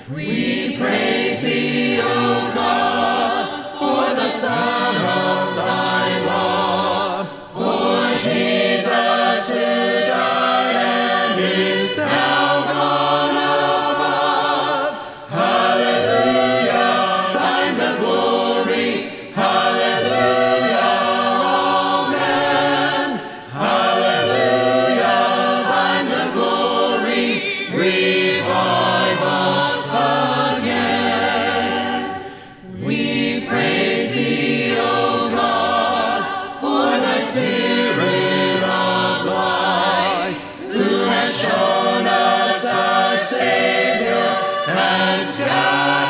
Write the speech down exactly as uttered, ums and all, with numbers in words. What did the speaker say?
We praise thee, O God, for the Son of thy love, for Jesus who died and is now gone above. Hallelujah, thine the glory. Hallelujah, amen. Hallelujah, thine the glory. Revive us again. We praise thee, O God, for the Spirit of light, who has shown us our Savior and sky.